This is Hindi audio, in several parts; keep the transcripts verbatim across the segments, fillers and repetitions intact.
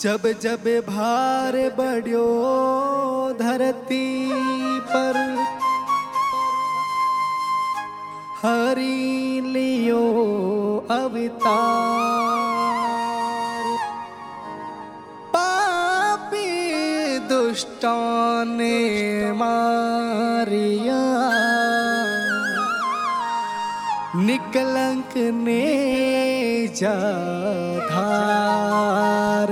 जब जब भार बढ़्यो धरती पर हरि लियो अवतार। पापी दुष्टों ने मारिया निकलंक ने जाधार।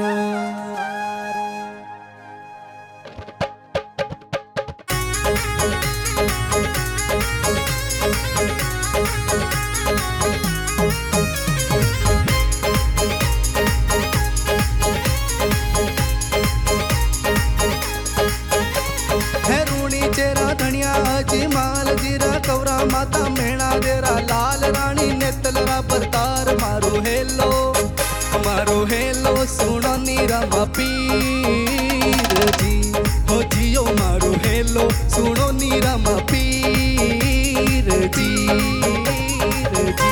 माल जीरा कौरा माता मेणा देरा लाल रानी नेतलरा परतार। मारो हेलो मारो हेलो सुनो नीरमा पीर जी हो जियो। मारो हेलो सुनो नीरमा पीर जी जी।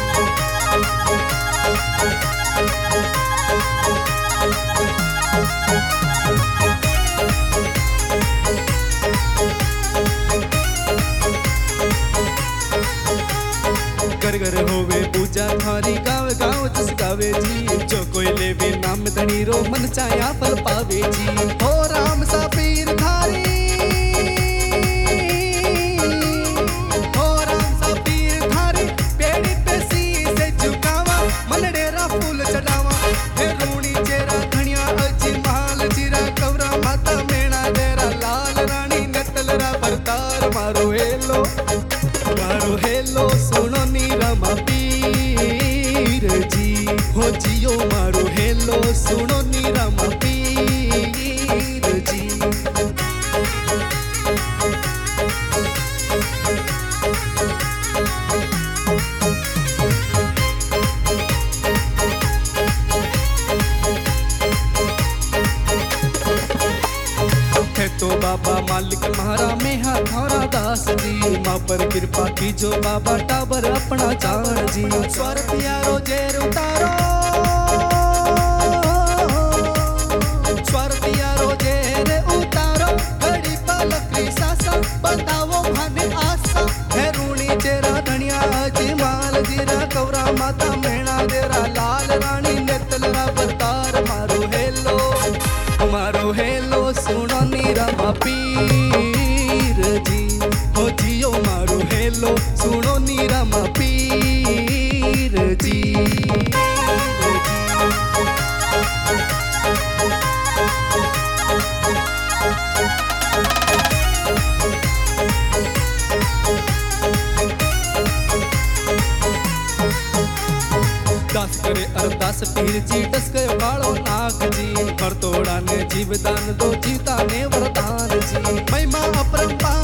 घर घर होवे पूजा थारी गाँव गाँव जस गावे जी। जो कोई लेवे नाम धनी रो मन चाया फल पावे जी। हो राम सा पीर थारी हो राम सा पीर थारी पेड़ी पे शीश झुकावा मन डेरा फूल चढ़ावा। हे रूणी चेरा धनिया अजी माल जीरा कवरा माता मेणा देरा लाल रानी नतलरा परतार। मारो हेलो मारो हेलो सुनो नीरमा पीर जी हो जियो। मारो हेलो सुनो नीरमा पीर जी। तो बाबा मालिक महारा में हाथोरा दास जी। माँ पर कृपा की जो बाबा टाबर अपना जान जी। स्वर प्यारो जेर उतारो स्वर प्यारो जेर उतारो घड़ी पलकरी सासा बताओ भाने आसा। है रूणी चेरा धनिया जी माल जीरा कौरा माता मेणा देरा लाल रानी नेतलरा परतार। मारो हेलो मारो हेलो सुनो नीरमा पीर जी हो जियो। मारो हेलो सुनो नीरमा पीर जी। दास करे अरदास पीर जी दस गयो कालो नाग जी। भर तोड़ा ने जीवदान दो जीवता ने वरदान जी। महिमा अपरंपार